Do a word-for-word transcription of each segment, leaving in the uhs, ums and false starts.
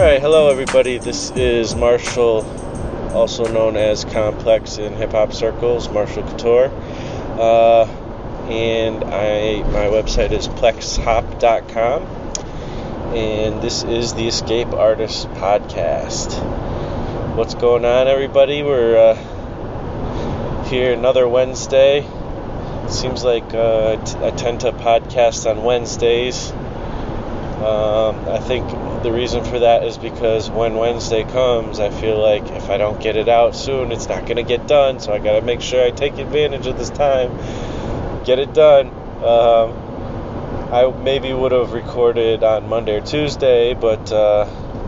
Alright, hello everybody. This is Marshall, also known as Complex in hip hop circles, Marshall Couture. Uh, and I my website is plex hop dot com. And this is the Escape Artist Podcast. What's going on, everybody? We're uh, here another Wednesday. Seems like uh, t- I tend to podcast on Wednesdays. Um, I think the reason for that is because when Wednesday comes, I feel like if I don't get it out soon, it's not going to get done. So I got to make sure I take advantage of this time, get it done. Um, I maybe would have recorded on Monday or Tuesday, but uh,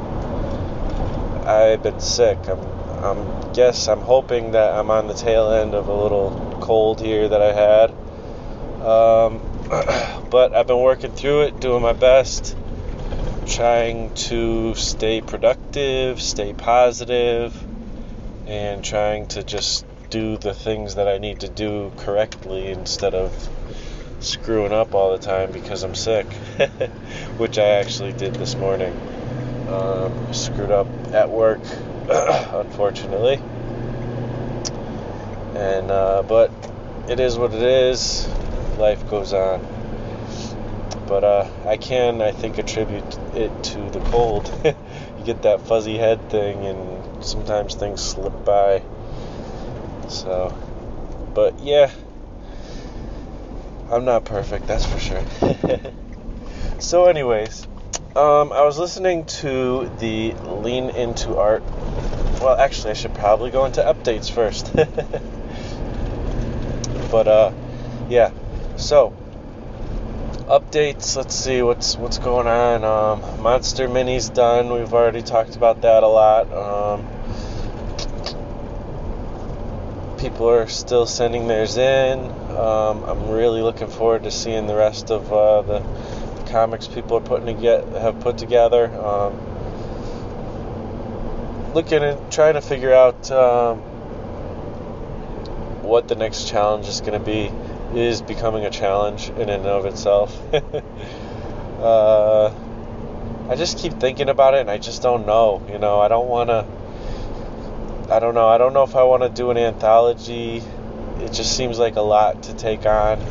I've been sick. I'm, I'm guess I'm hoping that I'm on the tail end of a little cold here that I had. Um, but I've been working through it, doing my best, trying to stay productive, stay positive, and trying to just do the things that I need to do correctly instead of screwing up all the time because I'm sick, which I actually did this morning. Um, screwed up at work, unfortunately. And uh, but it is what it is. Life goes on. But uh, I can, I think, attribute it to the cold. You get that fuzzy head thing, and sometimes things slip by. So, but yeah, I'm not perfect, that's for sure. So anyways, um, I was listening to the Lean Into Art. Well, actually, I should probably go into updates first. But uh, yeah. So, updates, let's see what's what's going on. Um, Monster Mini's done. We've already talked about that a lot. Um, people are still sending theirs in. Um, I'm really looking forward to seeing the rest of uh, the, the comics people are putting to get, have put together. Um, looking and trying to figure out um, what the next challenge is going to be. Is becoming a challenge in and of itself. uh, I just keep thinking about it, and I just don't know. You know, I don't want to. I don't know. I don't know if I want to do an anthology. It just seems like a lot to take on.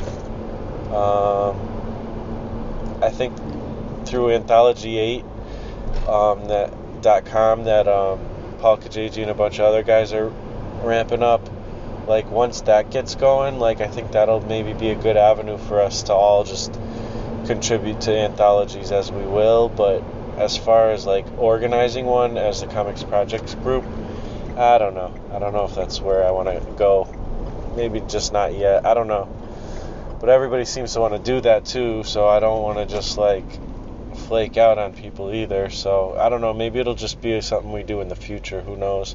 Um, I think through Anthology eight, um, that dot com, that um, Paul Kajeji and a bunch of other guys are ramping up. Like, once that gets going, like, I think that'll maybe be a good avenue for us to all just contribute to anthologies as we will. But as far as, like, organizing one as the Comics Projects group, I don't know. I don't know if that's where I want to go. Maybe just not yet. I don't know. But everybody seems to want to do that, too, so I don't want to just, like, flake out on people either. So, I don't know. Maybe it'll just be something we do in the future. Who knows?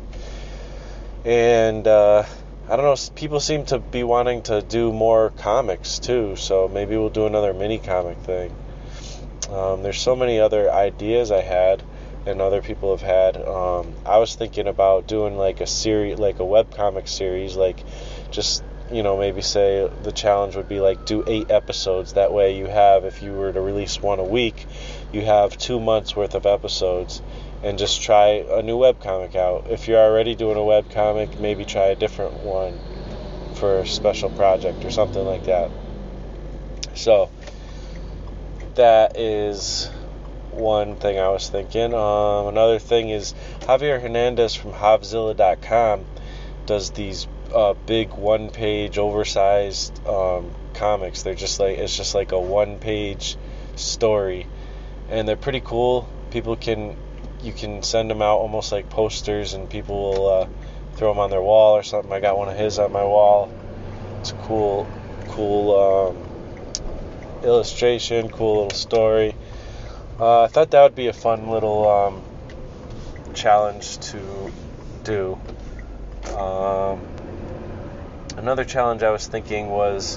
And, uh... I don't know, people seem to be wanting to do more comics too, so maybe we'll do another mini comic thing. Um, there's so many other ideas I had and other people have had. Um, I was thinking about doing like a series, like a webcomic series, like just, you know, maybe say the challenge would be like do eight episodes. That way you have, if you were to release one a week, you have two months worth of episodes. And just try a new webcomic out. If you're already doing a webcomic, maybe try a different one for a special project or something like that. So, that is one thing I was thinking. Um, another thing is Javier Hernandez from Havzilla dot com does these uh, big one-page, oversized um, comics. They're just like, it's just like a one-page story. And they're pretty cool. People can... You can send them out almost like posters, and people will uh, throw them on their wall or something. I got one of his on my wall. It's a cool, cool um, illustration, cool little story. Uh, I thought that would be a fun little um, challenge to do. Um, another challenge I was thinking was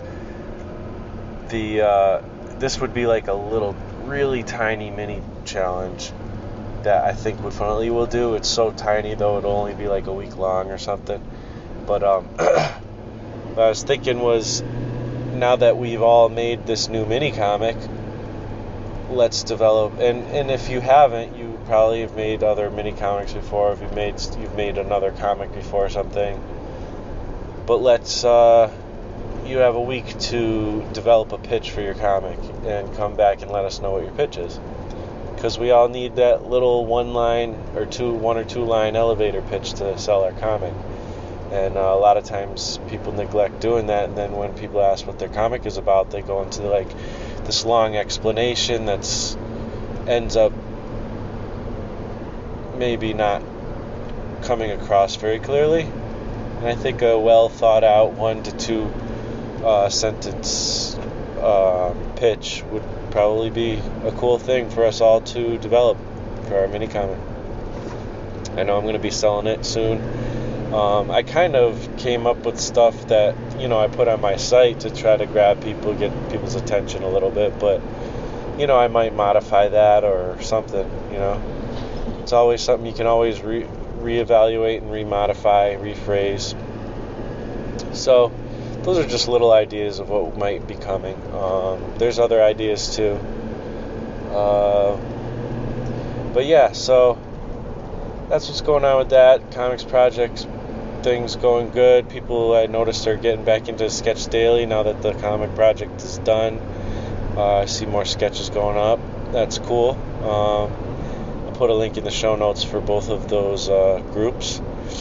the. Uh, this would be like a little, really tiny mini challenge that I think we finally will do. It's so tiny though, it'll only be like a week long or something. But um, what I was thinking was, now that we've all made this new mini comic, let's develop, and, and if you haven't, you probably have made other mini comics before, if you've made you've made another comic before or something, but let's uh, you have a week to develop a pitch for your comic and come back and let us know what your pitch is, because we all need that little one line or two one or two line elevator pitch to sell our comic. And uh, a lot of times people neglect doing that, and then when people ask what their comic is about, they go into like this long explanation that's ends up maybe not coming across very clearly. And I think a well thought out one to two uh, sentence uh, pitch would probably be a cool thing for us all to develop for our mini comic. I know I'm going to be selling it soon. Um, I kind of came up with stuff that, you know, I put on my site to try to grab people, get people's attention a little bit, but, you know, I might modify that or something, you know. It's always something you can always re- reevaluate and remodify, rephrase. So, those are just little ideas of what might be coming. Um, there's other ideas too. Uh, but yeah, so that's what's going on with that. Comics projects, things going good. People I noticed are getting back into Sketch Daily now that the comic project is done. Uh, I see more sketches going up. That's cool. Um, I'll put a link in the show notes for both of those uh, groups.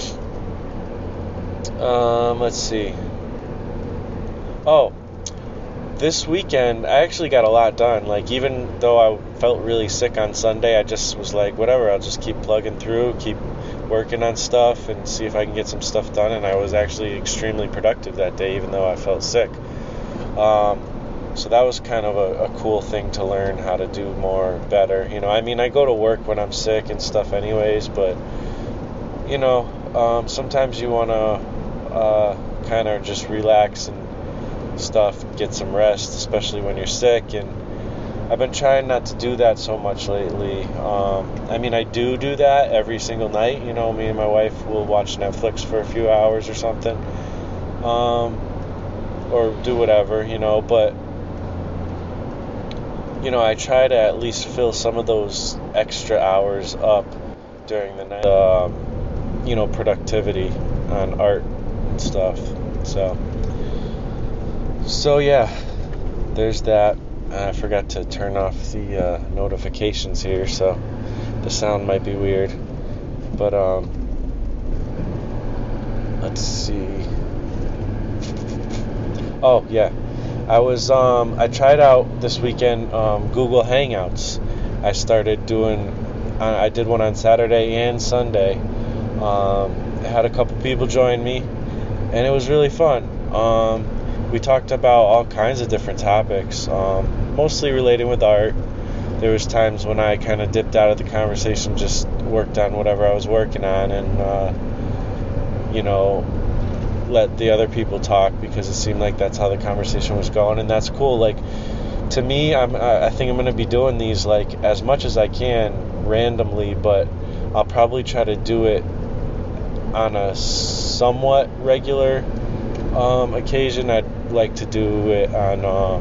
Um, let's see. Oh, this weekend I actually got a lot done. Like, even though I felt really sick on Sunday, I just was like, whatever, I'll just keep plugging through, keep working on stuff and see if I can get some stuff done. And I was actually extremely productive that day, even though I felt sick. Um, so that was kind of a, a cool thing to learn how to do more better. You know, I mean, I go to work when I'm sick and stuff anyways, but, you know, um, sometimes you want to uh, kind of just relax and stuff, get some rest, especially when you're sick. And I've been trying not to do that so much lately. Um, I mean, I do do that every single night. You know, me and my wife will watch Netflix for a few hours or something, um, or do whatever, you know. But, you know, I try to at least fill some of those extra hours up during the night. Um, you know, productivity on art and stuff. So. So yeah, there's that. I forgot to turn off the uh, notifications here, so the sound might be weird. But um, let's see. Oh yeah, I was um, I tried out this weekend um, Google Hangouts. I started doing. I did one on Saturday and Sunday. Um, I had a couple people join me, and it was really fun. Um, We talked about all kinds of different topics, um, mostly related with art. There was times when I kind of dipped out of the conversation, just worked on whatever I was working on, and, uh, you know, let the other people talk, because it seemed like that's how the conversation was going, and that's cool. Like, to me, I'm, I think I'm going to be doing these, like, as much as I can, randomly, but I'll probably try to do it on a somewhat regular um, occasion. I'd like to do it on um,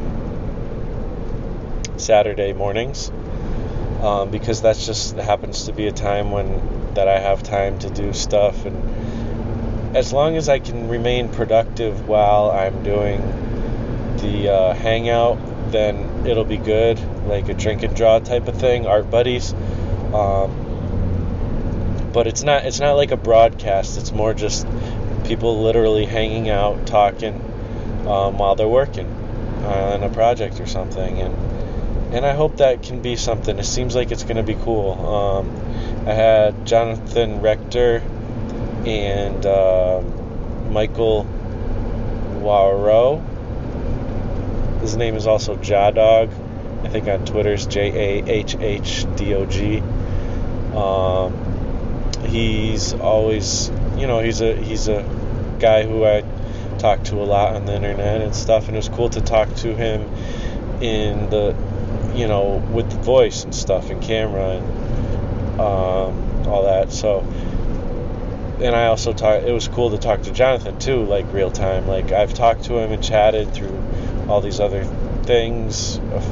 Saturday mornings, um, because that's just happens to be a time when that I have time to do stuff, and as long as I can remain productive while I'm doing the uh, hangout, then it'll be good, like a drink and draw type of thing, art buddies. Um, but it's not it's not like a broadcast. It's more just people literally hanging out, talking um, while they're working on a project or something, and and I hope that can be something. It seems like it's going to be cool. Um, I had Jonathan Rector and uh, Michael Waro. His name is also Jadog. I think on Twitter's J A H H D O G. Um, he's always, you know, he's a he's a guy who I talk to a lot on the internet and stuff, and it was cool to talk to him in the, you know, with the voice and stuff and camera and um, all that. So, and I also talk. It was cool to talk to Jonathan too, like real time. Like I've talked to him and chatted through all these other things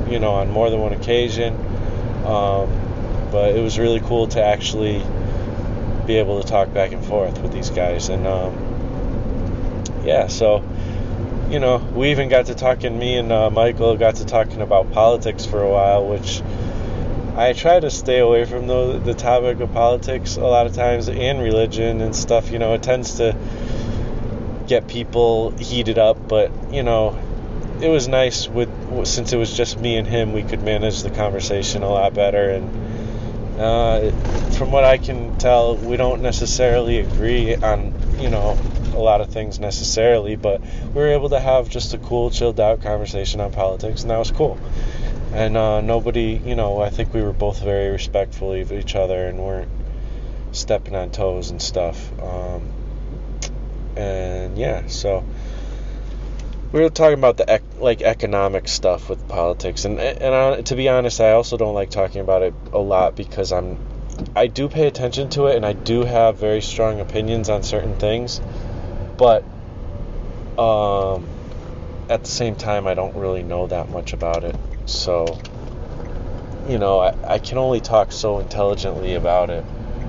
you know, on more than one occasion. Um, but it was really cool to actually be able to talk back and forth with these guys. And um, yeah, so, you know, we even got to talking, me and uh, Michael got to talking about politics for a while, which I try to stay away from the, the topic of politics a lot of times, and religion and stuff. You know, it tends to get people heated up, but, you know, it was nice with since it was just me and him, we could manage the conversation a lot better. And uh, from what I can tell, we don't necessarily agree on, you know, a lot of things necessarily, but we were able to have just a cool, chilled out conversation on politics, and that was cool. And uh, nobody, you know, I think we were both very respectful of each other and weren't stepping on toes and stuff. Um, and yeah, so we were talking about the ec- like economic stuff with politics, and and I, to be honest, I also don't like talking about it a lot because I'm I do pay attention to it and I do have very strong opinions on certain things, but um, at the same time, I don't really know that much about it. So, you know, I, I can only talk so intelligently about it.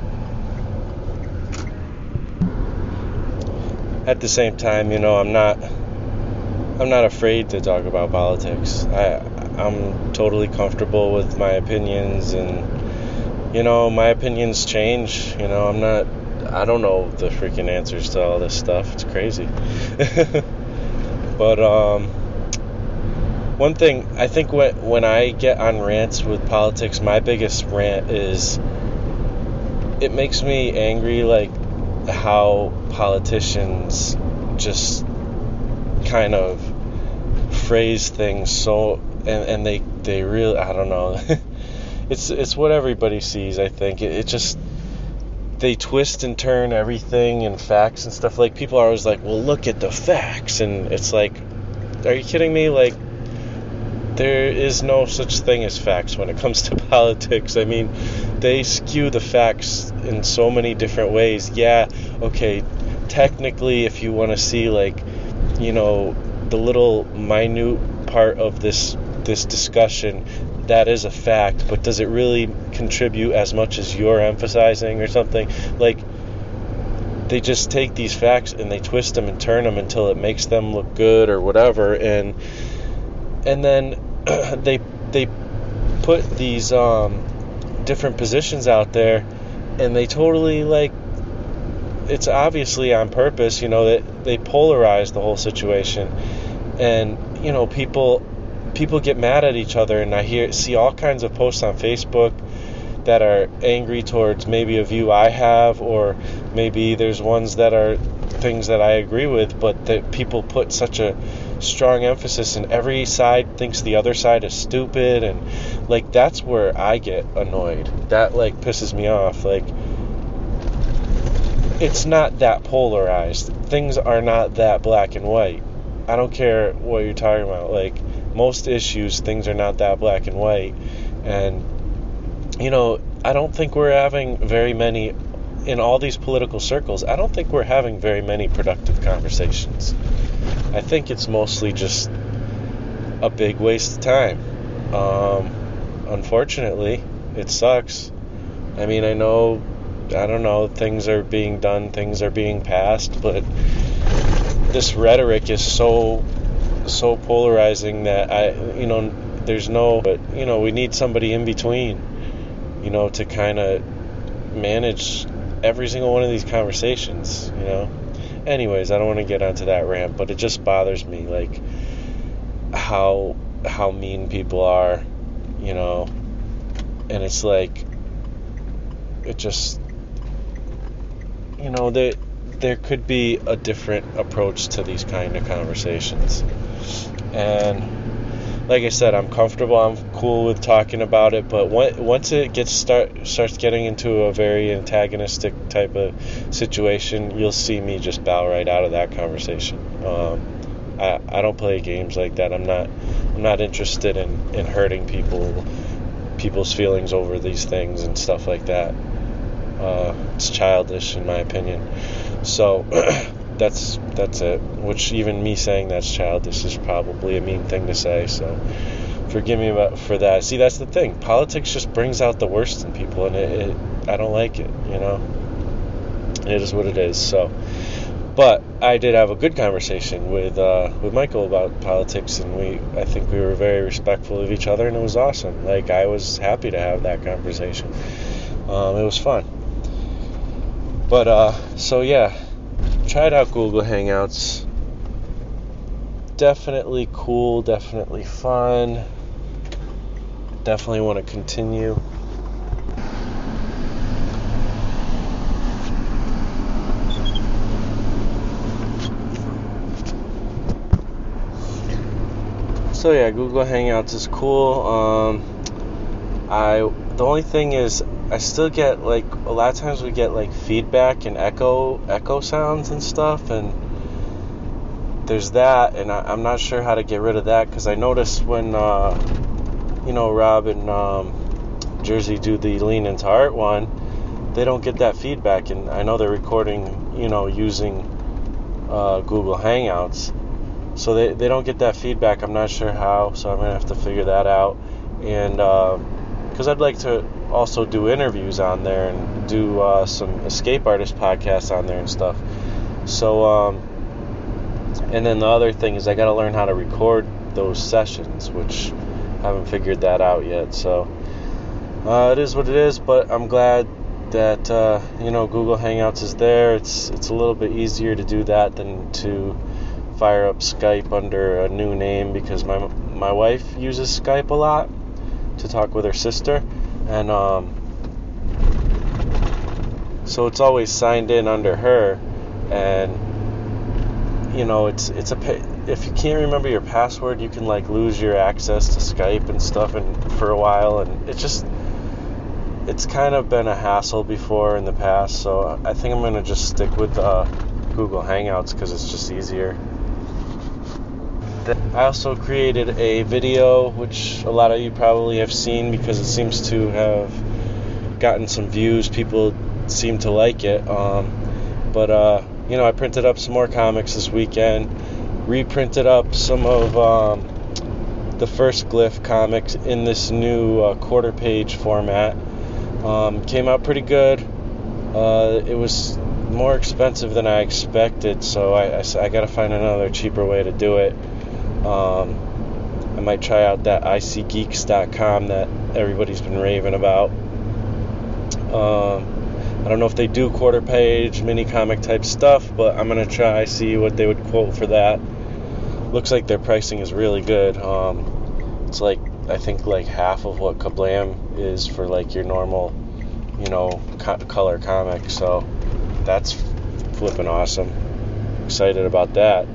At the same time, you know, I'm not I'm not afraid to talk about politics. I I'm totally comfortable with my opinions, and, you know, my opinions change. You know, I'm not I don't know the freaking answers to all this stuff. It's crazy. But um one thing, I think when, when I get on rants with politics, my biggest rant is it makes me angry, like, how politicians just kind of phrase things so, and, and they, they really, I don't know, it's it's what everybody sees, I think. It, it just, they twist and turn everything and facts and stuff. Like, people are always like, well, look at the facts, and it's like, are you kidding me? Like, there is no such thing as facts when it comes to politics. I mean, they skew the facts in so many different ways. Yeah, okay, technically, if you want to see, like, you know, the little minute part of this this discussion, that is a fact, but does it really contribute as much as you're emphasizing or something? Like, they just take these facts and they twist them and turn them until it makes them look good or whatever, and and then they they put these um, different positions out there, and they totally, like, it's obviously on purpose, you know, that they polarize the whole situation, and, you know, people people get mad at each other, and I hear see all kinds of posts on Facebook that are angry towards maybe a view I have, or maybe there's ones that are things that I agree with, but that people put such a strong emphasis, and every side thinks the other side is stupid, and, like, that's where I get annoyed. That, like, pisses me off. Like, it's not that polarized. Things are not that black and white. I don't care what you're talking about. Like, most issues, things are not that black and white. And, you know, I don't think we're having very many, in all these political circles, I don't think we're having very many productive conversations. I think it's mostly just a big waste of time. Um, unfortunately, it sucks. I mean, I know, I don't know, things are being done, things are being passed, but this rhetoric is so, so polarizing that I, you know, there's no, but, you know, we need somebody in between, you know, to kind of manage every single one of these conversations, you know. Anyways, I don't want to get onto that rant, but it just bothers me, like, how how mean people are, you know. And it's like, it just, you know, there there could be a different approach to these kind of conversations. And like I said, I'm comfortable, I'm cool with talking about it, but once it gets start starts getting into a very antagonistic type of situation, you'll see me just bow right out of that conversation. Um, I I don't play games like that. I'm not I'm not interested in, in hurting people people's feelings over these things and stuff like that. Uh, it's childish, in my opinion. So that's that's it. Which, even me saying that's childish is probably a mean thing to say. So forgive me about, for that. See, that's the thing. Politics just brings out the worst in people, and it, it I don't like it, you know. It is what it is. So, but I did have a good conversation with uh, with Michael about politics, and we I think we were very respectful of each other, and it was awesome. Like, I was happy to have that conversation. Um, it was fun. But uh, so yeah, tried out Google Hangouts. Definitely cool, definitely fun. Definitely want to continue. So yeah, Google Hangouts is cool. Um, I the only thing is I still get, like, a lot of times we get like feedback and echo echo sounds and stuff, and there's that, and I, I'm not sure how to get rid of that, because I noticed when, uh, you know, Rob and um, Jersey do the Lean Into Art one, they don't get that feedback, and I know they're recording, you know, using uh, Google Hangouts, so they, they don't get that feedback. I'm not sure how, so I'm going to have to figure that out, and because uh, I'd like to also do interviews on there, and do uh, some escape artist podcasts on there and stuff, so, um, and then the other thing is I got to learn how to record those sessions, which I haven't figured that out yet. So uh, it is what it is, but I'm glad that uh, you know, Google Hangouts is there. It's it's a little bit easier to do that than to fire up Skype under a new name, because my my wife uses Skype a lot to talk with her sister, and um, so it's always signed in under her, and you know, it's it's a if you can't remember your password, you can like lose your access to Skype and stuff, and for a while, and it just it's kind of been a hassle before in the past. So I think I'm gonna just stick with uh, Google Hangouts, because it's just easier. I also created a video, which a lot of you probably have seen, because it seems to have gotten some views. People seem to like it, um, but uh. You know, I printed up some more comics this weekend, reprinted up some of um, the first Glyph comics in this new uh, quarter page format. Um, came out pretty good. Uh, it was more expensive than I expected, so I, I, I got to find another cheaper way to do it. Um, I might try out that I C geeks dot com that everybody's been raving about. Um, I don't know if they do quarter page, mini comic type stuff, but I'm going to try, see what they would quote for that. Looks like their pricing is really good. Um, it's like, I think like half of what Kablam is for like your normal, you know, co- color comic. So that's flipping awesome. Excited about that.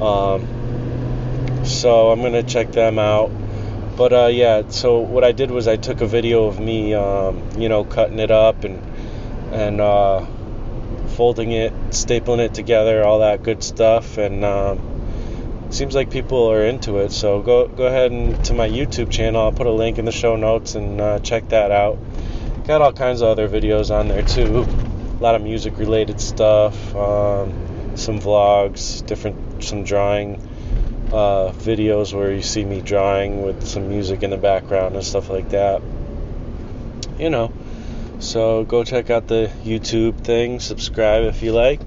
Um, so I'm going to check them out. But uh, yeah, so what I did was I took a video of me, um, you know, cutting it up and and uh, folding it, stapling it together, all that good stuff, and um, seems like people are into it. So go go ahead and to my YouTube channel. I'll put a link in the show notes, and uh, check that out. Got all kinds of other videos on there too, a lot of music related stuff, um, some vlogs, different some drawing uh, videos where you see me drawing with some music in the background and stuff like that, you know. So go check out the YouTube thing, subscribe if you like,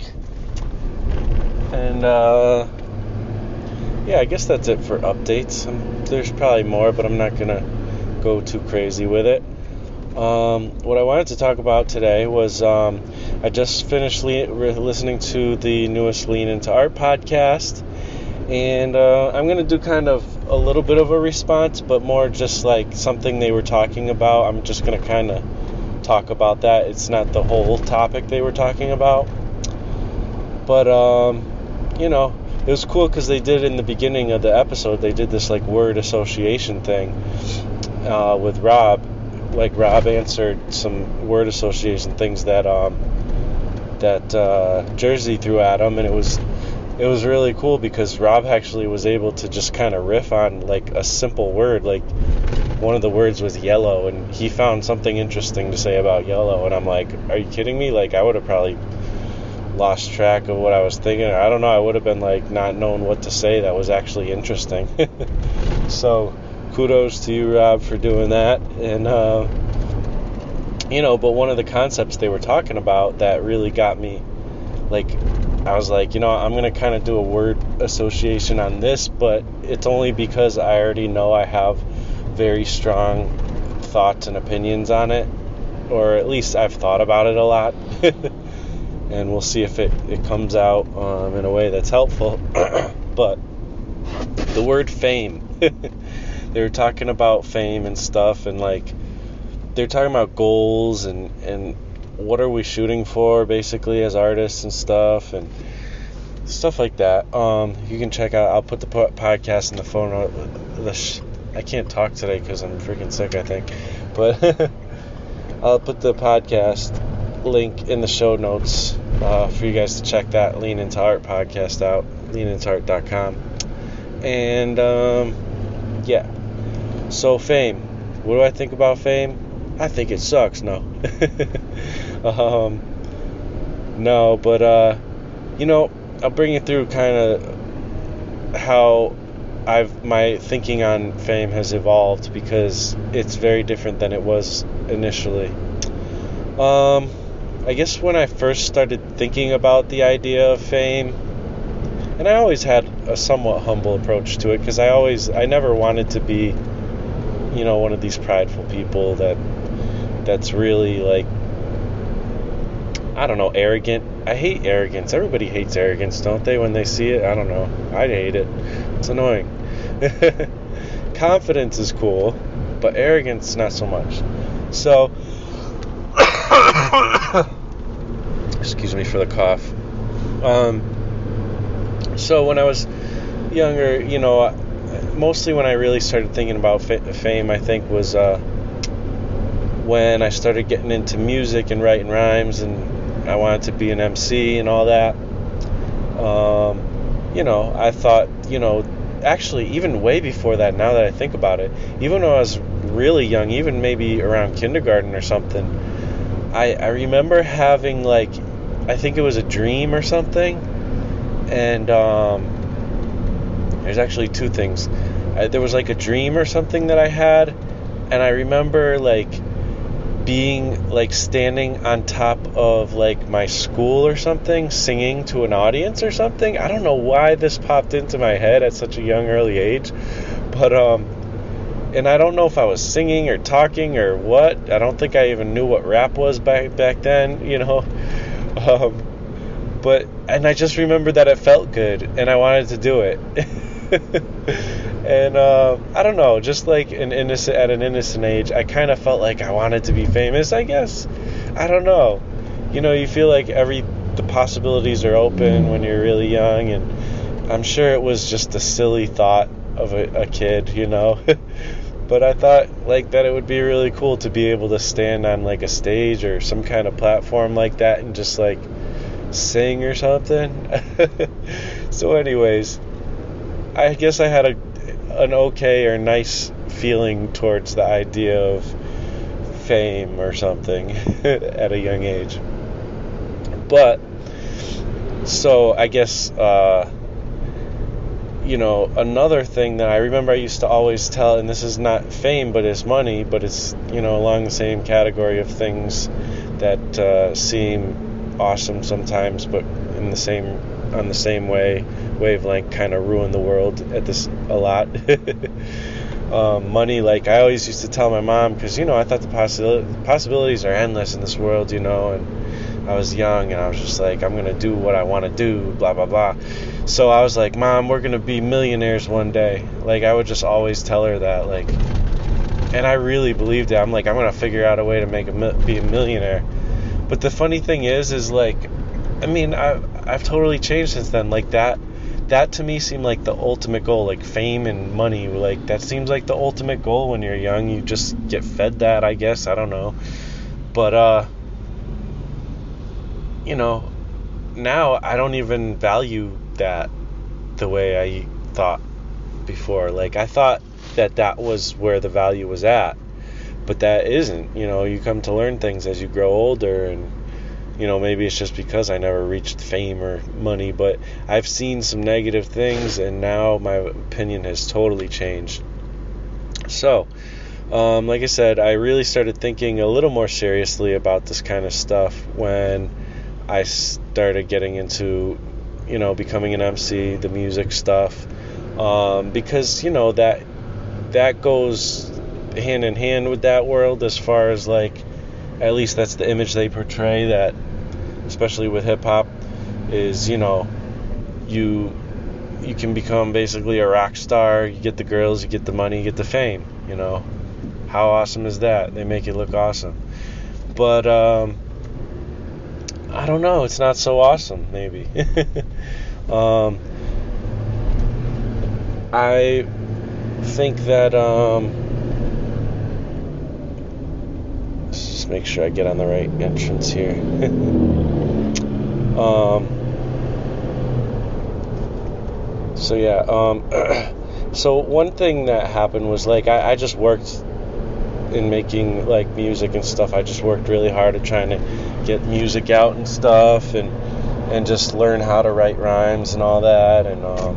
and uh, yeah, I guess that's it for updates. Um, there's probably more, but I'm not gonna go too crazy with it. Um, what I wanted to talk about today was um, I just finished le- listening to the newest Lean Into Art podcast, and uh, I'm gonna do kind of a little bit of a response, but more just like something they were talking about. I'm just gonna kind of talk about that. It's not the whole topic they were talking about, but um, you know, it was cool because they did in the beginning of the episode, they did this like word association thing uh, with Rob. Like Rob answered some word association things that um, that uh, Jersey threw at him, and it was it was really cool because Rob actually was able to just kind of riff on like a simple word. Like one of the words was yellow, and he found something interesting to say about yellow, and I'm like, are you kidding me? Like I would have probably lost track of what I was thinking. I don't know, I would have been like not knowing what to say that was actually interesting. So kudos to you, Rob, for doing that. And, uh, you know, but one of the concepts they were talking about that really got me, like, I was like, you know, I'm going to kind of do a word association on this, but it's only because I already know I have very strong thoughts and opinions on it, or at least I've thought about it a lot. And we'll see if it, it comes out um, in a way that's helpful. But the word fame, they were talking about fame and stuff, and like they're talking about goals and, and what are we shooting for basically as artists and stuff and stuff like that. Um, you can check out, I'll put the po- podcast in the phone. The sh- I can't talk today because I'm freaking sick, I think. But I'll put the podcast link in the show notes uh, for you guys to check that Lean Into Art podcast out, lean into art dot com. And um, yeah, so fame. What do I think about fame? I think it sucks. No. um, no, but uh, you know, I'll bring you through kind of how I've my thinking on fame has evolved, because it's very different than it was initially. Um, I guess when I first started thinking about the idea of fame, and I always had a somewhat humble approach to it, because I always, I never wanted to be, you know, one of these prideful people that, that's really like, I don't know, arrogant. I hate arrogance. Everybody hates arrogance, don't they, when they see it? I don't know. I hate it. It's annoying. Confidence is cool, but arrogance, not so much. So, excuse me for the cough. Um, so when I was younger, you know, mostly when I really started thinking about fa- fame, I think was uh, when I started getting into music and writing rhymes, and I wanted to be an M C and all that. Um, you know, I thought, you know, actually even way before that, now that I think about it, even when I was really young, even maybe around kindergarten or something, I, I remember having, like, I think it was a dream or something, and um, there's actually two things. I, there was, like, a dream or something that I had, and I remember, like, being, like, standing on top of, like, my school or something, singing to an audience or something. I don't know why this popped into my head at such a young, early age, but, um, and I don't know if I was singing or talking or what. I don't think I even knew what rap was back back then, you know. Um, but, and I just remember that it felt good, and I wanted to do it. And, uh, I don't know, just like an innocent, at an innocent age, I kind of felt like I wanted to be famous, I guess. I don't know. You know, you feel like every, the possibilities are open when you're really young, and I'm sure it was just a silly thought of a, a kid, you know. But I thought, like, that it would be really cool to be able to stand on, like, a stage or some kind of platform like that and just, like, sing or something. So anyways, I guess I had a an okay or nice feeling towards the idea of fame or something at a young age. But, so I guess, uh, you know, another thing that I remember I used to always tell, and this is not fame, but it's money, but it's, you know, along the same category of things that uh, seem awesome sometimes, but in the same, on the same way, wavelength, kind of ruin the world at this a lot. um, money, like I always used to tell my mom, because, you know, I thought the possi- possibilities are endless in this world, you know, and I was young, and I was just like, I'm going to do what I want to do, blah, blah, blah. So I was like, Mom, we're going to be millionaires one day. Like, I would just always tell her that, like, and I really believed it. I'm like, I'm going to figure out a way to make a, be a millionaire. But the funny thing is, is like, I mean, I've, I've totally changed since then. Like, that, that to me seemed like the ultimate goal, like fame and money. Like, that seems like the ultimate goal when you're young. You just get fed that, I guess. I don't know. But, uh, you know, now I don't even value that the way I thought before. Like, I thought that that was where the value was at, but that isn't. You know, you come to learn things as you grow older, and, you know, maybe it's just because I never reached fame or money, but I've seen some negative things, and now my opinion has totally changed. So, um, like I said, I really started thinking a little more seriously about this kind of stuff when I started getting into, you know, becoming an M C, the music stuff, um, because, you know, that that goes hand in hand with that world as far as, like, at least that's the image they portray, that, especially with hip-hop, is, you know, you you can become basically a rock star, you get the girls, you get the money, you get the fame, you know. How awesome is that? They make it look awesome. But, um, I don't know, it's not so awesome, maybe. um, I think that, um, let's just make sure I get on the right entrance here. um, so yeah, um, so one thing that happened was, like, I, I just worked in making, like, music and stuff. I just worked really hard at trying to get music out and stuff, and and just learn how to write rhymes and all that, and um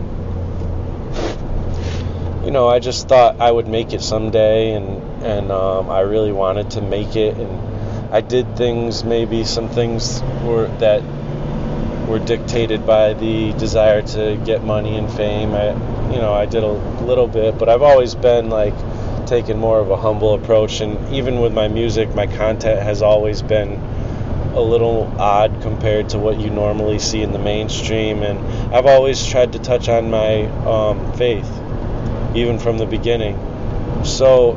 you know, I just thought I would make it someday, and and um I really wanted to make it, and I did things, maybe some things were that were dictated by the desire to get money and fame. I you know I did a little bit, but I've always been, like, taken more of a humble approach, and even with my music, my content has always been a little odd compared to what you normally see in the mainstream, and I've always tried to touch on my um, faith, even from the beginning. So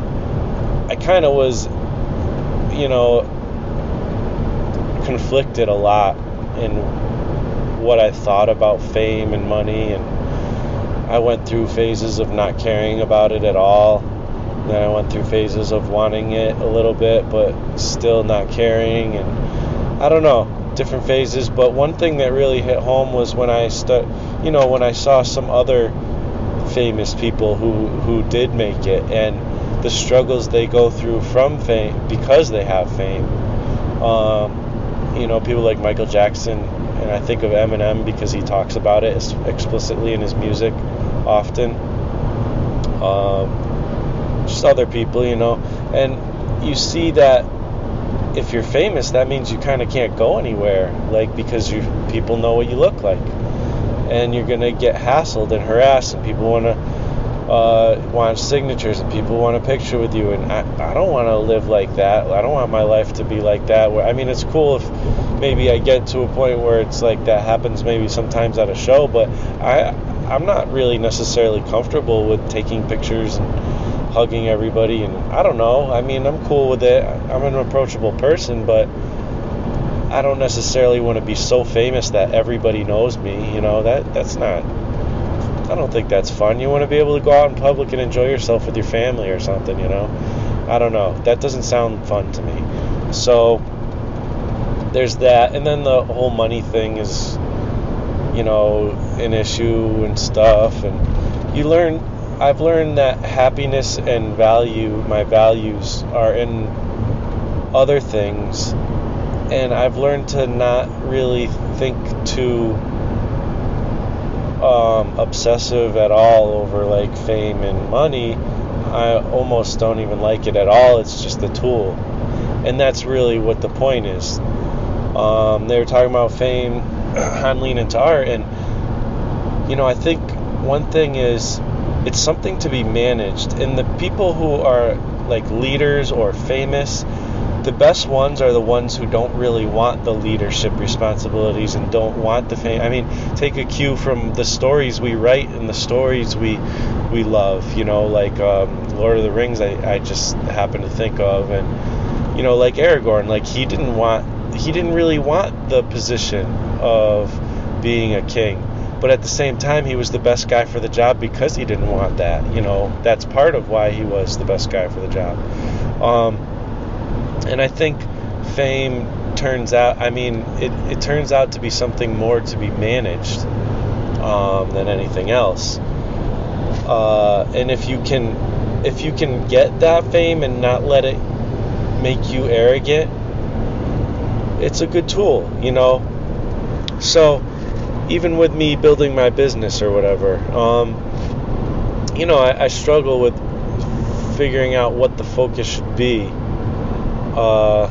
I kind of was, you know, conflicted a lot in what I thought about fame and money, and I went through phases of not caring about it at all. Then I went through phases of wanting it a little bit, but still not caring, and I don't know, different phases. But one thing that really hit home was when I st- you know, when I saw some other famous people who, who did make it, and the struggles they go through from fame because they have fame. Um, you know, people like Michael Jackson, and I think of Eminem because he talks about it explicitly in his music often. Um, just other people, you know, and you see that if you're famous, that means you kind of can't go anywhere, like, because you people know what you look like, and you're gonna get hassled and harassed, and people want to uh, want signatures, and people want a picture with you, and I, I don't want to live like that. I don't want my life to be like that. Where, I mean, it's cool if maybe I get to a point where it's like that happens maybe sometimes at a show, but I I'm not really necessarily comfortable with taking pictures and hugging everybody, and I don't know, I mean, I'm cool with it. I'm an approachable person, but I don't necessarily want to be so famous that everybody knows me, you know. That that's not, I don't think that's fun. You want to be able to go out in public and enjoy yourself with your family or something, you know. I don't know, that doesn't sound fun to me. So there's that, and then the whole money thing is, you know, an issue and stuff, and you learn I've learned that happiness and value, my values, are in other things, and I've learned to not really think too um, obsessive at all over, like, fame and money. I almost don't even like it at all. It's just a tool, and that's really what the point is. Um, they were talking about fame on Lean Into Art, and, you know, I think one thing is, it's something to be managed, and the people who are, like, leaders or famous, the best ones are the ones who don't really want the leadership responsibilities and don't want the fame. I mean, take a cue from the stories we write and the stories we we love, you know, like um, Lord of the Rings, I, I just happen to think of, and, you know, like Aragorn, like, he didn't want, he didn't really want the position of being a king. But at the same time, he was the best guy for the job because he didn't want that. You know, that's part of why he was the best guy for the job. Um, and I think fame turns out, I mean, it, it turns out to be something more to be managed um, than anything else. Uh, and if you can, if you can get that fame and not let it make you arrogant, it's a good tool, you know. So even with me building my business or whatever, um, you know, I, I struggle with figuring out what the focus should be. Uh,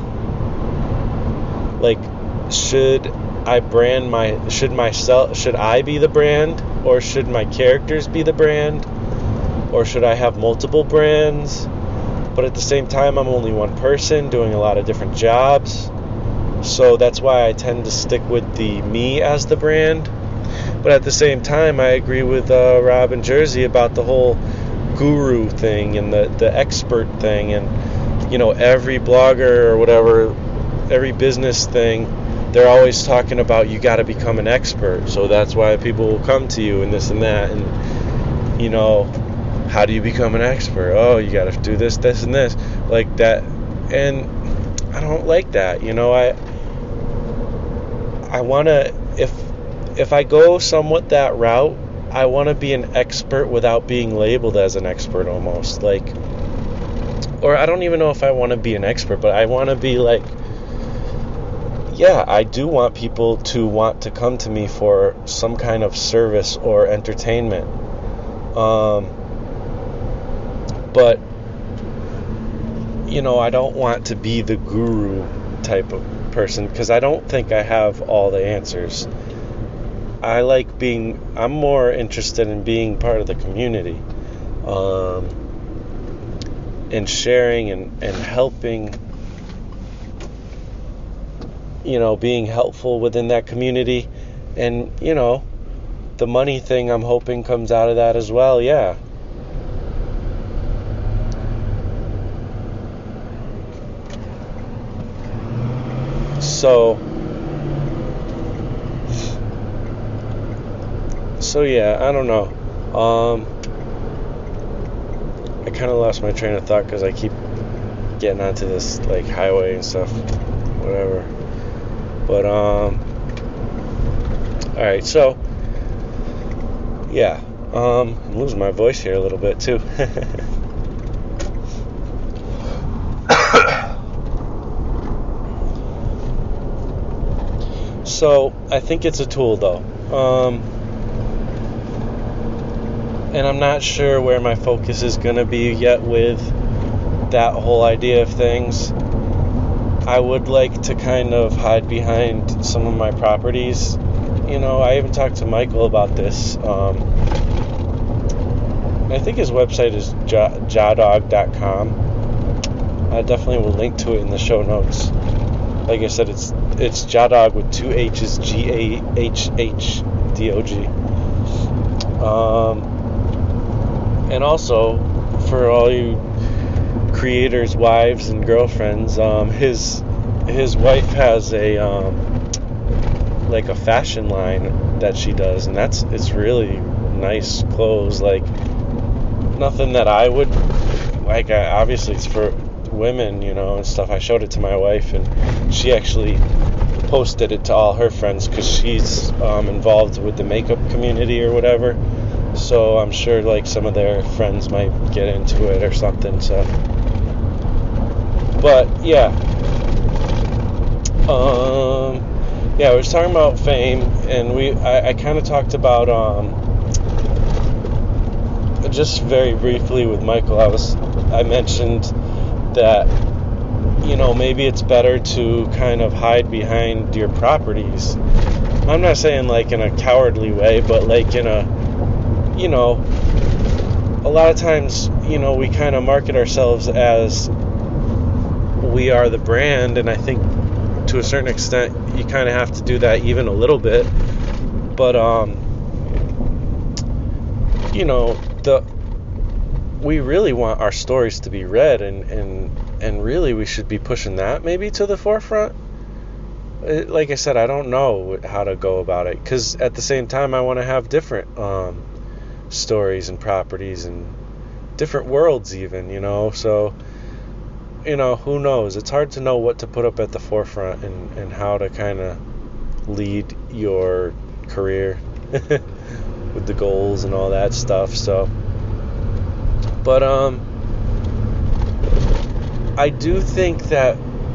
like, should I brand my, should myself, should I be the brand, or should my characters be the brand, or should I have multiple brands? But at the same time, I'm only one person doing a lot of different jobs, so that's why I tend to stick with the me as the brand. But at the same time, I agree with uh, Rob and Jersey about the whole guru thing and the, the expert thing, and, you know, every blogger or whatever, every business thing, they're always talking about you got to become an expert, so that's why people will come to you and this and that. And, you know, how do you become an expert? Oh, you got to do this, this, and this, like that. And I don't like that. You know, I I want to, if if I go somewhat that route, I want to be an expert without being labeled as an expert, almost, like, or I don't even know if I want to be an expert, but I want to be like, yeah, I do want people to want to come to me for some kind of service or entertainment. Um, but, you know, I don't want to be the guru type of person, because I don't think I have all the answers. I like being, I'm more interested in being part of the community, um, and sharing and, and helping, you know, being helpful within that community. And, you know, the money thing, I'm hoping comes out of that as well, yeah. So, so yeah, I don't know. Um, I kind of lost my train of thought because I keep getting onto this, like, highway and stuff, whatever. But, um, alright, so, yeah, um, I'm losing my voice here a little bit, too. So, I think it's a tool, though, um, and I'm not sure where my focus is going to be yet with that whole idea of things. I would like to kind of hide behind some of my properties. You know, I even talked to Michael about this. Um, I think his website is jadog dot com. I definitely will link to it in the show notes. Like I said, it's it's Jadog with two H's, G A H H D O G. Um, and also, for all you creators' wives and girlfriends, um, his his wife has a um, like a fashion line that she does, and that's it's really nice clothes. Like, nothing that I would like. I, obviously, it's for women, you know, and stuff. I showed it to my wife, and she actually posted it to all her friends because she's um, involved with the makeup community or whatever. So I'm sure like some of their friends might get into it or something. So, but yeah, um, yeah, we was talking about fame, and we I, I kind of talked about um, just very briefly with Michael. I was I mentioned that, you know, maybe it's better to kind of hide behind your properties. I'm not saying like in a cowardly way, but like in a, you know, a lot of times, you know, we kind of market ourselves as we are the brand, and I think to a certain extent you kind of have to do that even a little bit. But um you know, the we really want our stories to be read, and and and really we should be pushing that maybe to the forefront. It, like I said, I don't know how to go about it, because at the same time I want to have different um stories and properties and different worlds even, you know. So, you know, who knows? It's hard to know what to put up at the forefront, and, and how to kind of lead your career with the goals and all that stuff. So, but um, I do think that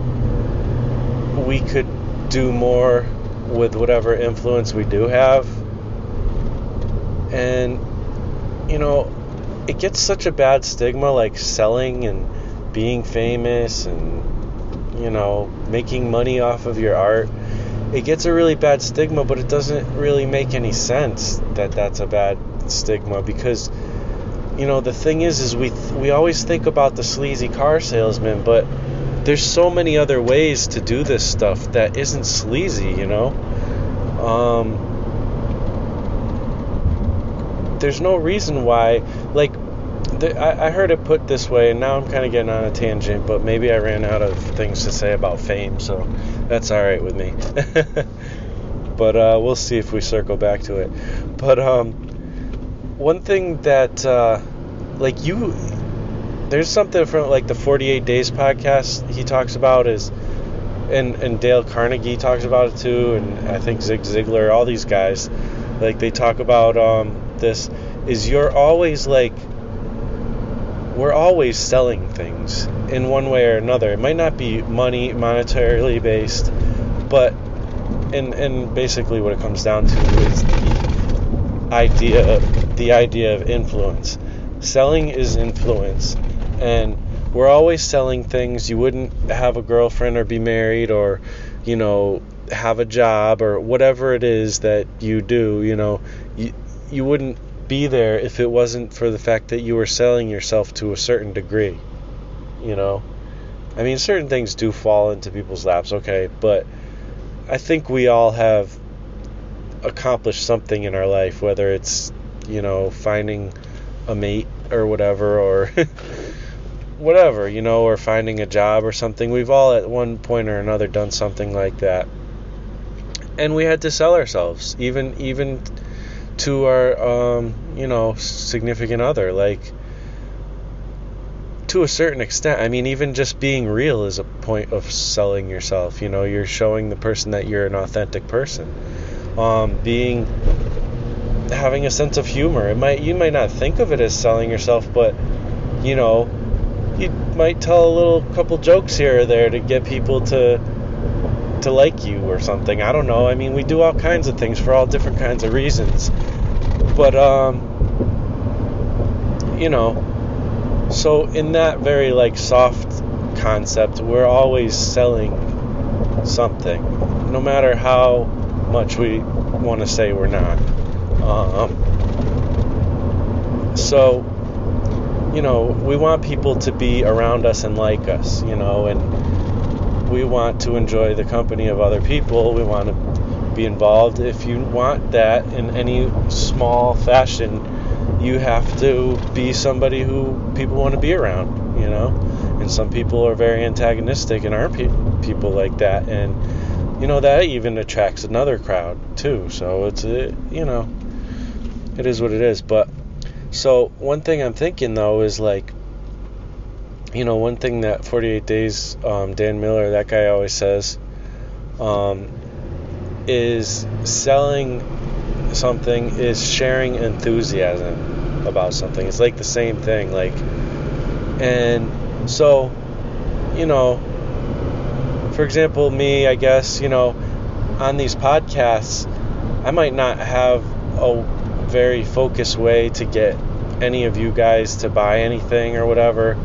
we could do more with whatever influence we do have. And, you know, it gets such a bad stigma, like selling and being famous and, you know, making money off of your art. It gets a really bad stigma, but it doesn't really make any sense that that's a bad stigma, because, you know, the thing is, is we we always think about the sleazy car salesman, but there's so many other ways to do this stuff that isn't sleazy, you know? Um, there's no reason why, like, the, I, I heard it put this way, and now I'm kind of getting on a tangent, but maybe I ran out of things to say about fame, so that's all right with me. But uh, we'll see if we circle back to it. But um, one thing that, uh, like, you, there's something from, like, the forty-eight Days podcast he talks about is, and, and Dale Carnegie talks about it too, and I think Zig Ziglar, all these guys, like, they talk about um, this, is you're always, like, we're always selling things in one way or another. It might not be money, monetarily based, but, and and basically what it comes down to is the idea, the idea of influence. Selling is influence, and we're always selling things. You wouldn't have a girlfriend or be married or, you know, have a job or whatever it is that you do, you know, you, you wouldn't be there if it wasn't for the fact that you were selling yourself to a certain degree, you know. I mean, certain things do fall into people's laps, okay, but I think we all have accomplished something in our life, whether it's, you know, finding a mate or whatever, or whatever, you know, or finding a job or something. We've all at one point or another done something like that, and we had to sell ourselves, even even to our, um, you know, significant other, like, to a certain extent. I mean, even just being real is a point of selling yourself, you know, you're showing the person that you're an authentic person. Um, being, having a sense of humor, it might, you might not think of it as selling yourself, but, you know, you might tell a little couple jokes here or there to get people to to like you or something. I don't know. I mean, we do all kinds of things for all different kinds of reasons. But, um, you know, so in that very, like, soft concept, we're always selling something, no matter how much we want to say we're not. Um, so, you know, we want people to be around us and like us, you know, and we want to enjoy the company of other people. We want to be involved. If you want that in any small fashion, you have to be somebody who people want to be around, you know. And some people are very antagonistic and aren't pe- people like that. And, you know, that even attracts another crowd too. So it's, a, you know, it is what it is. But, so one thing I'm thinking though is, like, you know, one thing that forty-eight Days, um, Dan Miller, that guy always says, um, is selling something is sharing enthusiasm about something. It's like the same thing, like, and so, you know, for example, me, I guess, you know, on these podcasts, I might not have a very focused way to get any of you guys to buy anything or whatever.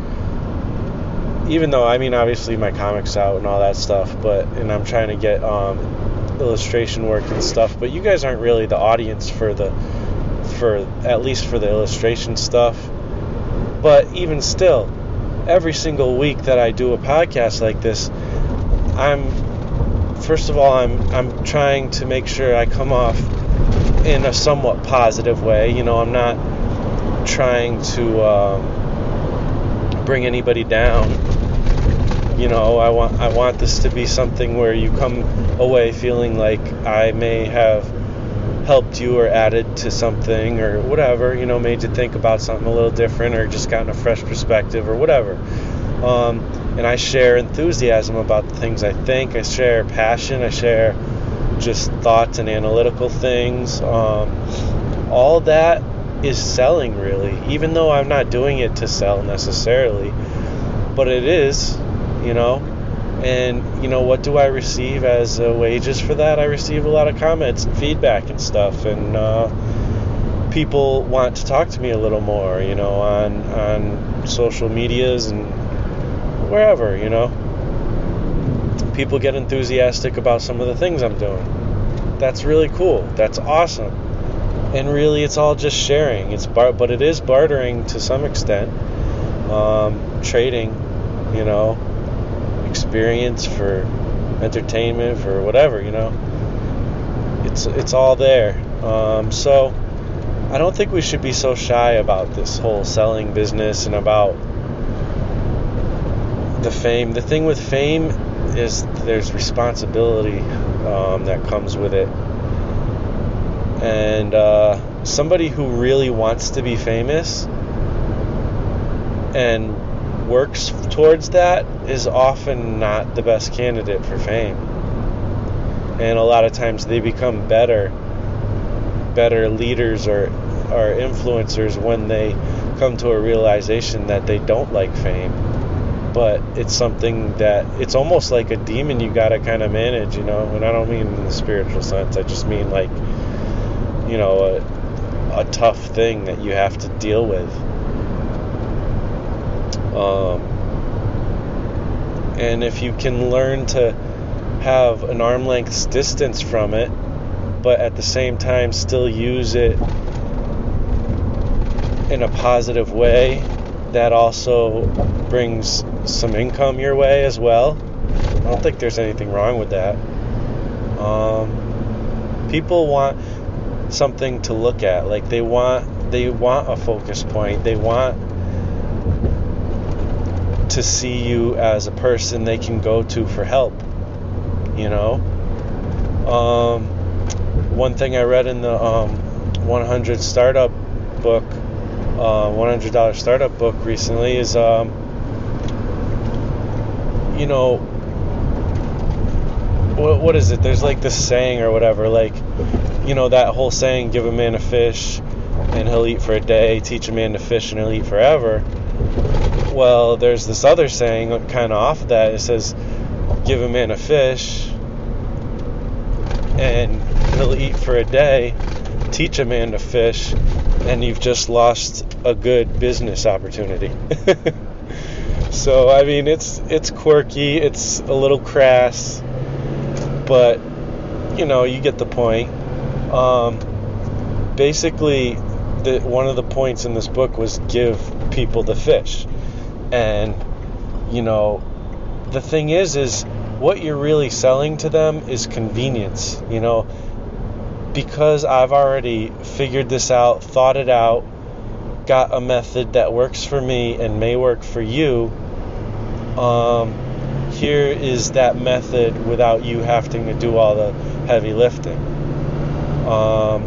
Even though, I mean, obviously my comic's out and all that stuff, but, and I'm trying to get um, illustration work and stuff, but you guys aren't really the audience for the, for, at least for the illustration stuff. But even still, every single week that I do a podcast like this, I'm, first of all, I'm, I'm trying to make sure I come off in a somewhat positive way. You know, I'm not trying to um, bring anybody down. You know, I want I want this to be something where you come away feeling like I may have helped you or added to something or whatever, you know, made you think about something a little different or just gotten a fresh perspective or whatever. Um, and I share enthusiasm about the things I think. I share passion. I share just thoughts and analytical things. Um, all that is selling, really, even though I'm not doing it to sell necessarily, but it is. You know, and, you know, what do I receive as uh, wages for that? I receive a lot of comments and feedback and stuff, and, uh, people want to talk to me a little more, you know, on on social medias and wherever, you know. People get enthusiastic about some of the things I'm doing. That's really cool. That's awesome. And really, it's all just sharing. It's bar- but it is bartering to some extent. Um, trading, you know, experience for entertainment, for whatever, you know. It's it's all there. Um, so I don't think we should be so shy about this whole selling business and about the fame. The thing with fame is there's responsibility um, that comes with it. And uh, somebody who really wants to be famous and works towards that is often not the best candidate for fame. And a lot of times they become better better leaders or, or influencers when they come to a realization that they don't like fame. But it's something that, it's almost like a demon you gotta kind of manage, you know. And I don't mean in the spiritual sense. I just mean like, you know, a, a tough thing that you have to deal with. Um, and if you can learn to have an arm length distance from it, but at the same time still use it in a positive way that also brings some income your way as well, I don't think there's anything wrong with that. Um, people want something to look at. Like they want they want a focus point. They want to see you as a person they can go to for help, you know. Um, one thing I read in the um, one hundred startup book, uh, one hundred dollars startup book recently is, um, you know, what, what is it? There's like this saying or whatever, like, you know, that whole saying, give a man a fish and he'll eat for a day, teach a man to fish and he'll eat forever. Well, there's this other saying kind of off that. It says, give a man a fish and he'll eat for a day, teach a man to fish, and you've just lost a good business opportunity. So, I mean, it's it's quirky, it's a little crass, but, you know, you get the point. Um, basically, the, one of the points in this book was give people the fish. And, you know, the thing is, is what you're really selling to them is convenience, you know, because I've already figured this out, thought it out, got a method that works for me and may work for you. Um, here is that method without you having to do all the heavy lifting. Um,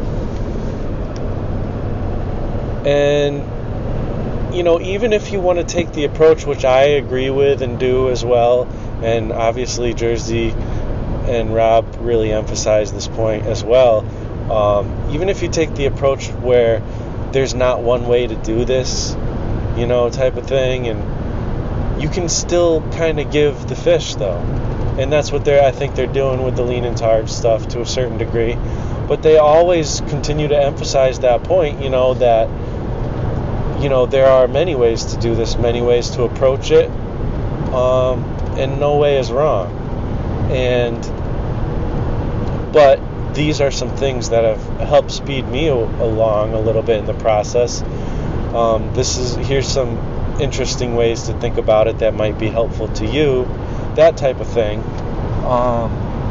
and you know, even if you want to take the approach, which I agree with and do as well, and obviously Jersey and Rob really emphasize this point as well, um, even if you take the approach where there's not one way to do this, you know, type of thing, and you can still kind of give the fish, though. And that's what they're, I think they're doing with the lean and charge stuff to a certain degree. But they always continue to emphasize that point, you know, that you know, there are many ways to do this, many ways to approach it, um, and no way is wrong. And, but these are some things that have helped speed me o- along a little bit in the process. Um, this is, here's some interesting ways to think about it that might be helpful to you, that type of thing. Um,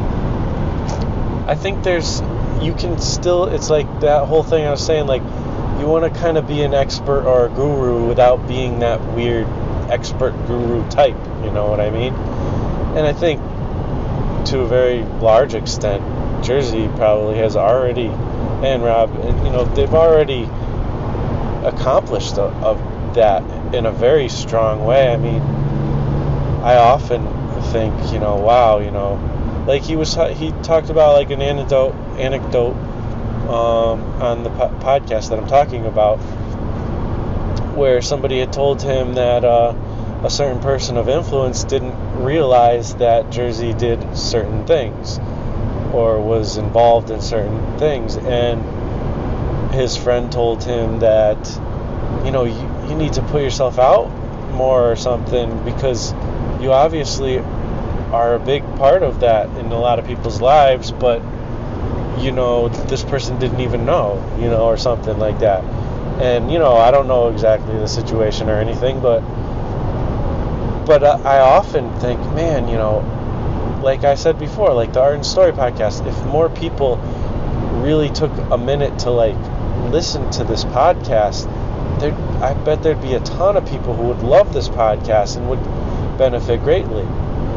I think there's, you can still, it's like that whole thing I was saying, like, you want to kind of be an expert or a guru without being that weird expert guru type, you know what I mean? And I think to a very large extent, Jersey probably has already, and Rob, you know, they've already accomplished a, a, that in a very strong way. I mean, I often think, you know, wow, you know, like he was, he talked about like an anecdote, anecdote, Um, on the po- podcast that I'm talking about, where somebody had told him that uh, a certain person of influence didn't realize that Jersey did certain things or was involved in certain things, and his friend told him that, you know, you, you need to put yourself out more or something, because you obviously are a big part of that in a lot of people's lives, but, you know, this person didn't even know, you know, or something like that. And, you know, I don't know exactly the situation or anything, but but I often think, man, you know, like I said before, like the Art and Story podcast, if more people really took a minute to, like, listen to this podcast, there, I bet there'd be a ton of people who would love this podcast and would benefit greatly.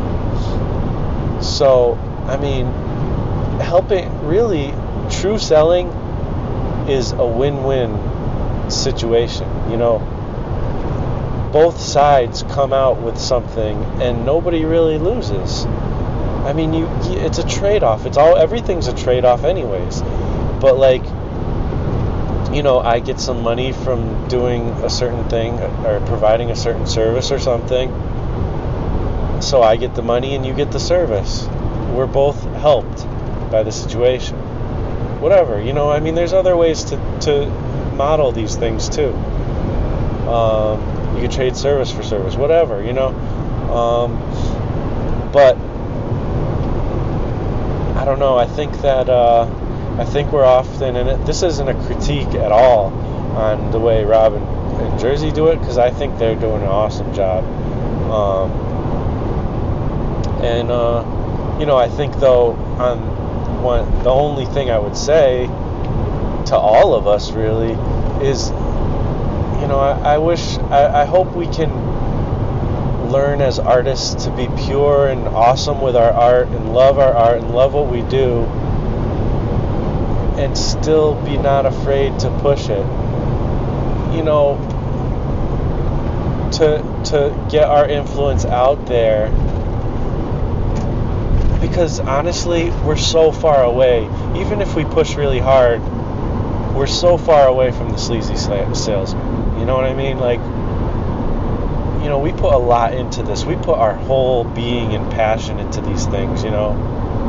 So, I mean, helping, really, true selling is a win-win situation, you know. Both sides come out with something and nobody really loses. I mean, you, it's a trade-off. It's all, everything's a trade-off anyways. But, like, you know, I get some money from doing a certain thing or providing a certain service or something. So I get the money and you get the service. We're both helped by the situation. Whatever, you know, I mean, there's other ways to, to model these things too. Um, you can trade service for service, whatever, you know. Um, but I don't know. I think that uh, I think we're often, and it, this isn't a critique at all on the way Rob and, and Jersey do it, because I think they're doing an awesome job. Um, and uh, you know, I think though, on one, the only thing I would say to all of us really is, you know, I, I wish, I, I hope we can learn as artists to be pure and awesome with our art and love our art and love what we do, and still be not afraid to push it, you know, to to get our influence out there. Because honestly, we're so far away. Even if we push really hard, we're so far away from the sleazy salesman. You know what I mean? Like, you know, we put a lot into this. We put our whole being and passion into these things, you know.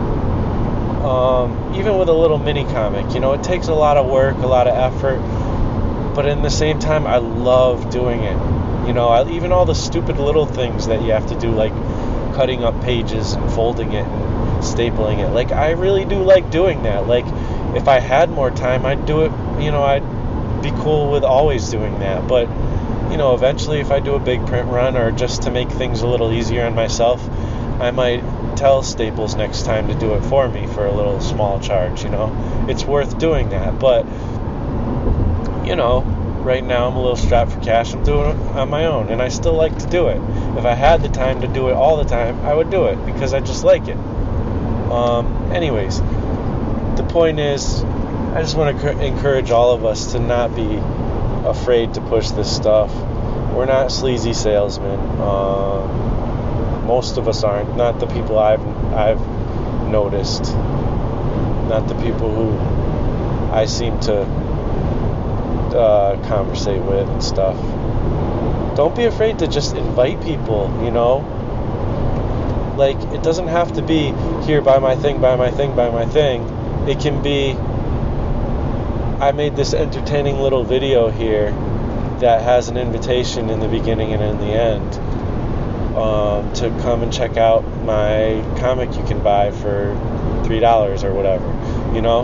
Um, even with a little mini comic, you know, it takes a lot of work, a lot of effort. But in the same time, I love doing it. You know, I, even all the stupid little things that you have to do, like cutting up pages and folding it and stapling it. Like, I really do like doing that. Like, if I had more time, I'd do it, you know, I'd be cool with always doing that. But, you know, eventually if I do a big print run, or just to make things a little easier on myself, I might tell Staples next time to do it for me for a little small charge, you know. It's worth doing that. But, you know, right now I'm a little strapped for cash. I'm doing it on my own, and I still like to do it. If I had the time to do it all the time, I would do it, because I just like it. Um, anyways, the point is, I just want to encourage all of us to not be afraid to push this stuff. We're not sleazy salesmen. Uh, most of us aren't. Not the people I've I've noticed. Not the people who I seem to uh, conversate with and stuff. Don't be afraid to just invite people, you know? Like, it doesn't have to be, here, buy my thing, buy my thing, buy my thing. It can be, I made this entertaining little video here that has an invitation in the beginning and in the end, um, to come and check out my comic you can buy for three dollars or whatever, you know?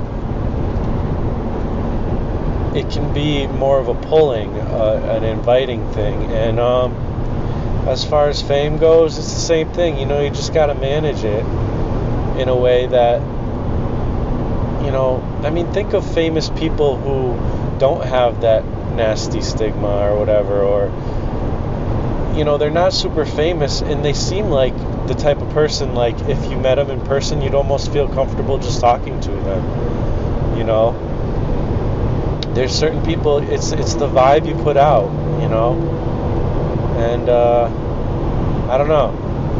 It can be more of a pulling, uh, an inviting thing. And um, as far as fame goes, it's the same thing. You know, you just got to manage it in a way that, you know, I mean, think of famous people who don't have that nasty stigma or whatever, or, you know, they're not super famous, and they seem like the type of person, like, if you met them in person, you'd almost feel comfortable just talking to them, you know? There's certain people, it's it's the vibe you put out, you know? And, uh, I don't know.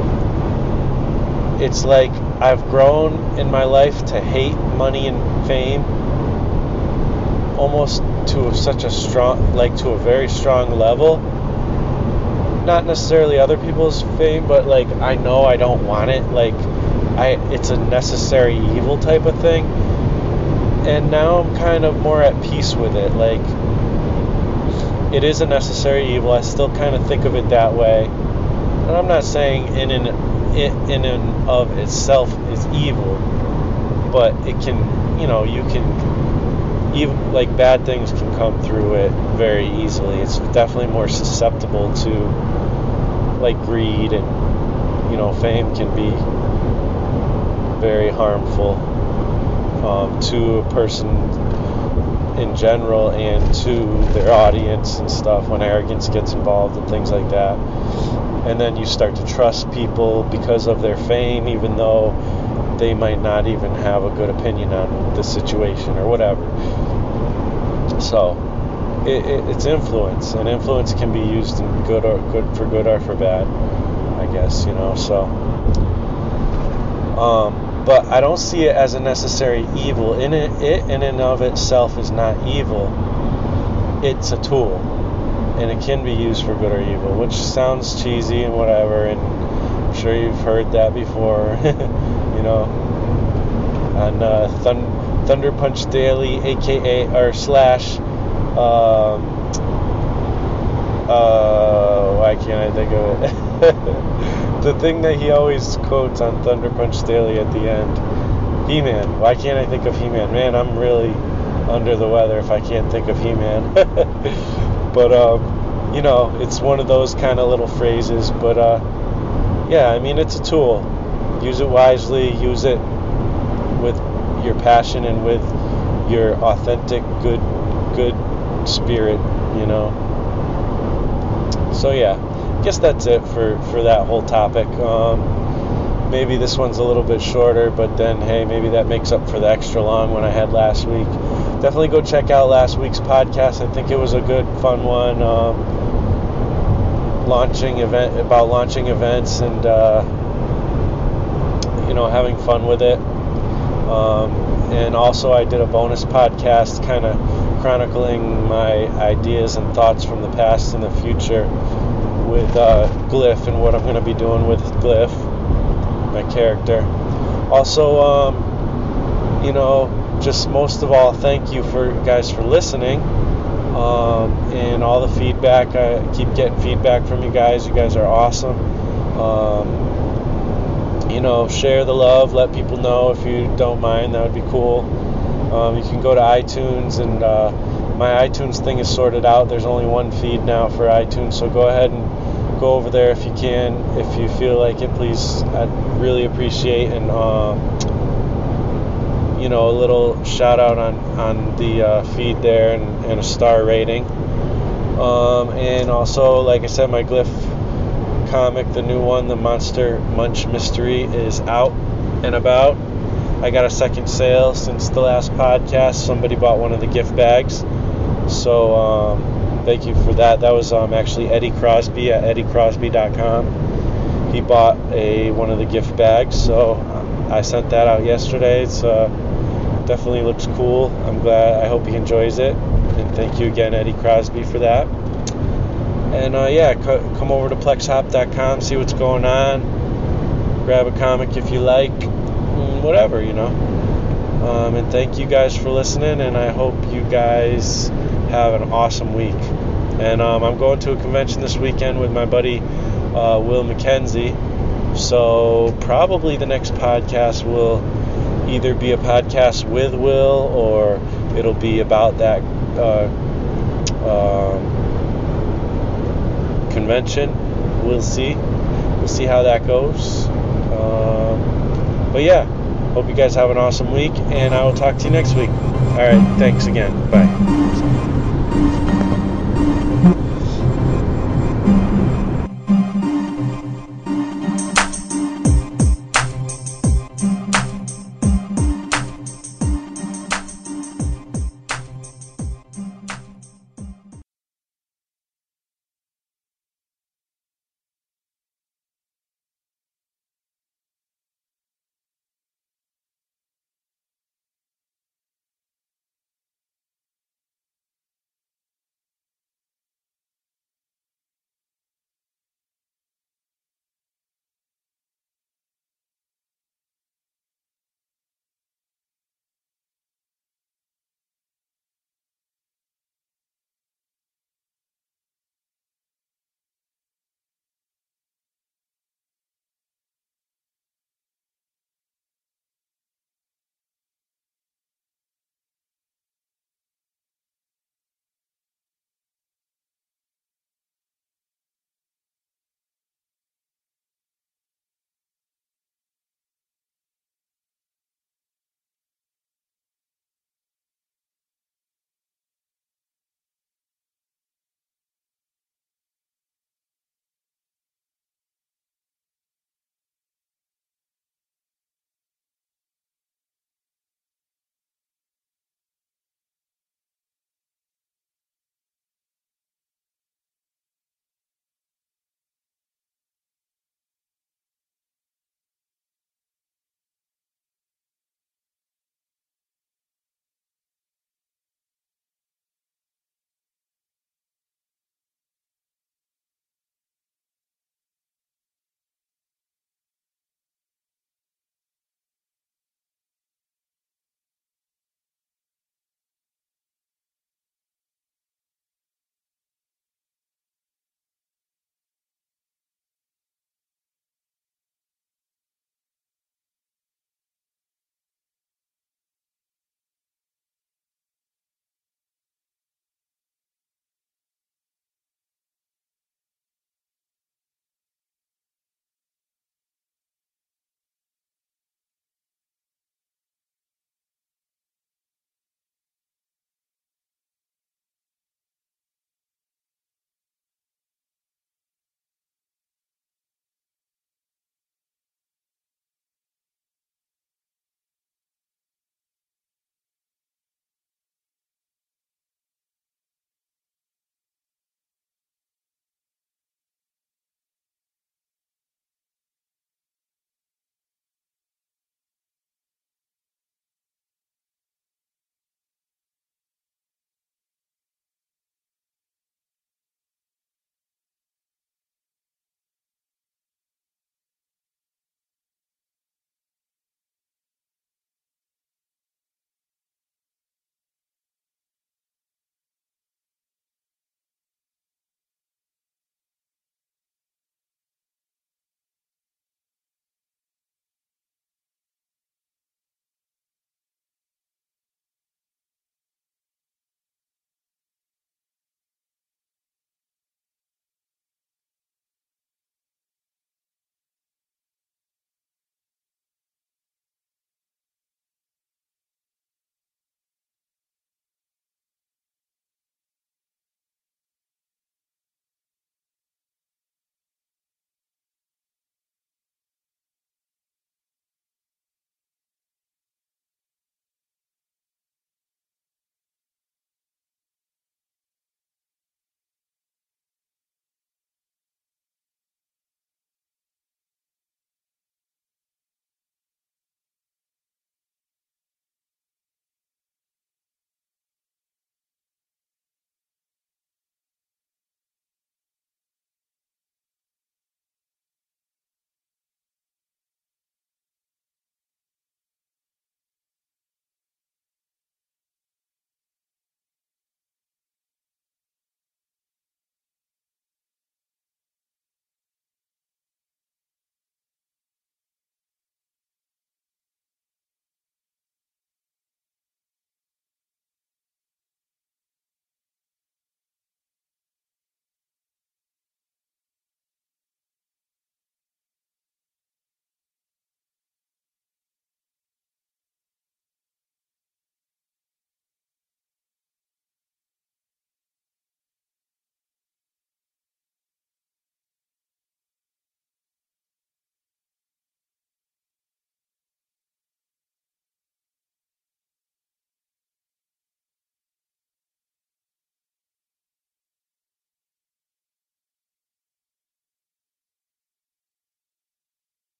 It's like I've grown in my life to hate money and fame almost to such a strong, like to a very strong level. Not necessarily other people's fame, but like I know I don't want it. Like I, it's a necessary evil type of thing. and now I'm kind of more at peace with it. Like, it is a necessary evil. I still kind of think of it that way. And I'm not saying in and in and of itself is evil, but it can, you know, you can, even like bad things can come through it very easily. It's definitely more susceptible to like greed, and you know, fame can be very harmful um, to a person in general and to their audience and stuff when arrogance gets involved and things like that. And then you start to trust people because of their fame, even though they might not even have a good opinion on the situation or whatever. So it, it, it's influence, and influence can be used in good or good for good or for bad, I guess, you know. So um, but I don't see it as a necessary evil. In it, it in and of itself is not evil. It's a tool, and it can be used for good or evil, which sounds cheesy and whatever, and I'm sure you've heard that before, you know, on uh, Thun- Thunder Punch Daily, aka or slash, um, uh, why can't I think of it? The thing that he always quotes on Thunder Punch Daily at the end, He-Man. Why can't I think of He-Man? Man, I'm really under the weather if I can't think of He-Man. But, um, you know, it's one of those kind of little phrases. But, uh, yeah, I mean, it's a tool. Use it wisely. Use it with your passion and with your authentic, good, good spirit, you know. So, yeah, I guess that's it for, for that whole topic. Um, maybe this one's a little bit shorter, but then, hey, maybe that makes up for the extra long one I had last week. Definitely go check out last week's podcast. I think it was a good, fun one. Um, launching event about launching events and uh, you know, having fun with it. Um, and also, I did a bonus podcast, kind of chronicling my ideas and thoughts from the past and the future with uh, Glyph and what I'm going to be doing with Glyph, my character. Also, um, you know. Just most of all, thank you for guys for listening, um, and all the feedback. I keep getting feedback from you guys. You guys are awesome. Um, you know, share the love. Let people know if you don't mind. That would be cool. Um, you can go to iTunes, and uh, my iTunes thing is sorted out. There's only one feed now for iTunes, so go ahead and go over there if you can. If you feel like it, please. I'd really appreciate and. Uh, you know, a little shout out on, on the uh, feed there, and, and a star rating. Um, and also, like I said, my Glyph comic, the new one, the Monster Munch Mystery, is out and about. I got a second sale since the last podcast. Somebody bought one of the gift bags. So, um, thank you for that. That was um, actually Eddie Crosby at eddie crosby dot com. He bought a one of the gift bags, so I sent that out yesterday. It's uh, definitely looks cool. I'm glad. I hope he enjoys it. And thank you again, Eddie Crosby, for that. And uh, yeah, co- come over to plex hop dot com, see what's going on. Grab a comic if you like. Whatever, you know. Um, and thank you guys for listening. And I hope you guys have an awesome week. And um, I'm going to a convention this weekend with my buddy uh, Will McKenzie. So probably the next podcast will either be a podcast with Will, or it'll be about that uh, uh, convention. We'll see. We'll see how that goes. Um, but yeah, hope you guys have an awesome week, and I will talk to you next week. All right, thanks again. Bye.